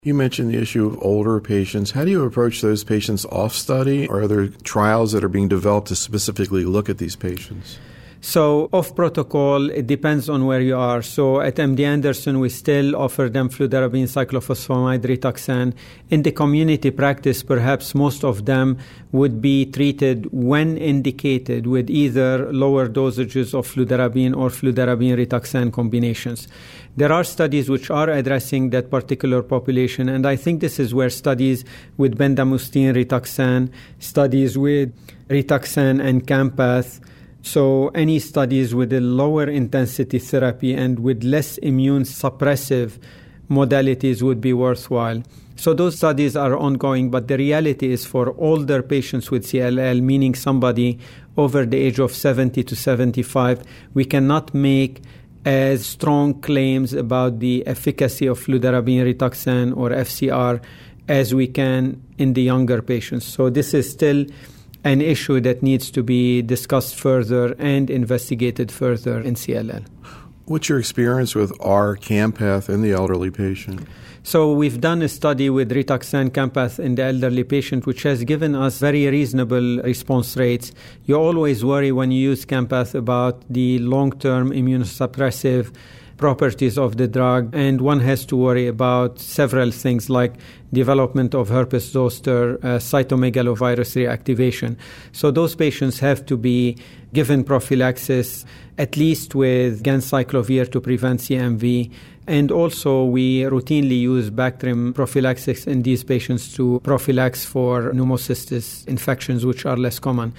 You mentioned the issue of older patients. How do you approach those patients off study? Or are there trials that are being developed to specifically look at these patients? So off protocol, it depends on where you are. So at MD Anderson, we still offer them fludarabine, cyclophosphamide, Rituxan. In the community practice, perhaps most of them would be treated when indicated with either lower dosages of fludarabine or fludarabine Rituxan combinations. There are studies which are addressing that particular population, and I think this is where studies with bendamustine, Rituxan, studies with Rituxan and Campath, so any studies with a lower intensity therapy and with less immune suppressive modalities would be worthwhile. So those studies are ongoing, but the reality is for older patients with CLL, meaning somebody over the age of 70 to 75, we cannot make as strong claims about the efficacy of fludarabine, Rituxan or FCR as we can in the younger patients. So this is still an issue that needs to be discussed further and investigated further in CLL. What's your experience with R-Campath in the elderly patient? So we've done a study with Rituxan Campath in the elderly patient, which has given us very reasonable response rates. You always worry when you use Campath about the long-term immunosuppressive properties of the drug, and one has to worry about several things like development of herpes zoster, cytomegalovirus reactivation. So those patients have to be given prophylaxis, at least with ganciclovir to prevent CMV. And also we routinely use Bactrim prophylaxis in these patients to prophylax for pneumocystis infections, which are less common.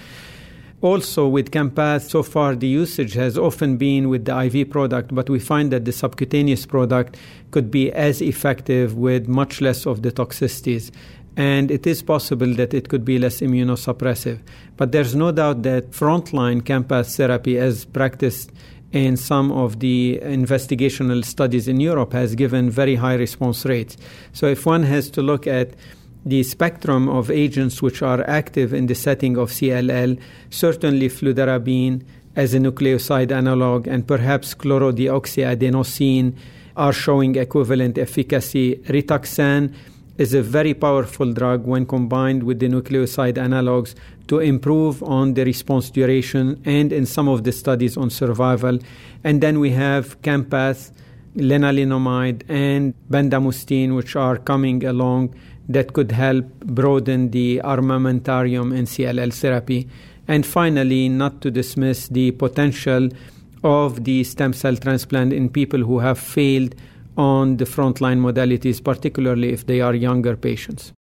Also with Campath, so far the usage has often been with the IV product, but we find that the subcutaneous product could be as effective with much less of the toxicities. And it is possible that it could be less immunosuppressive. But there's no doubt that frontline Campath therapy, as practiced in some of the investigational studies in Europe, has given very high response rates. So if one has to look at the spectrum of agents which are active in the setting of CLL, certainly fludarabine as a nucleoside analog and perhaps chlorodeoxyadenosine are showing equivalent efficacy. Rituxan is a very powerful drug when combined with the nucleoside analogs to improve on the response duration and in some of the studies on survival. And then we have Campath, lenalidomide, and bendamustine, which are coming along that could help broaden the armamentarium in CLL therapy. And finally, not to dismiss the potential of the stem cell transplant in people who have failed on the frontline modalities, particularly if they are younger patients.